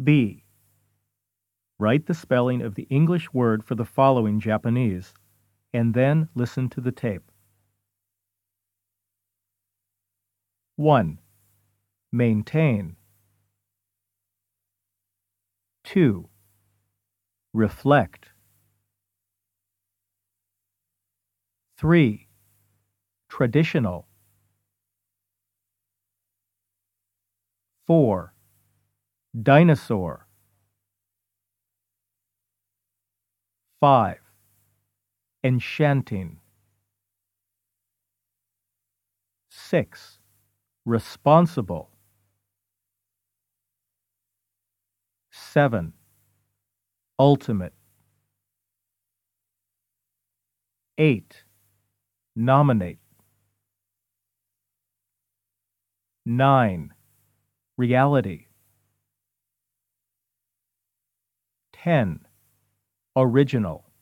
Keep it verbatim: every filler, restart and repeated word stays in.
B. Write the spelling of the English word for the following Japanese, and then listen to the tape. one. Maintain. two. Reflect. three. Traditional. four. Dinosaur. five. Enchanting. six. Responsible. seven. Ultimate. eight. Nominate. nine. Reality. ten. Original.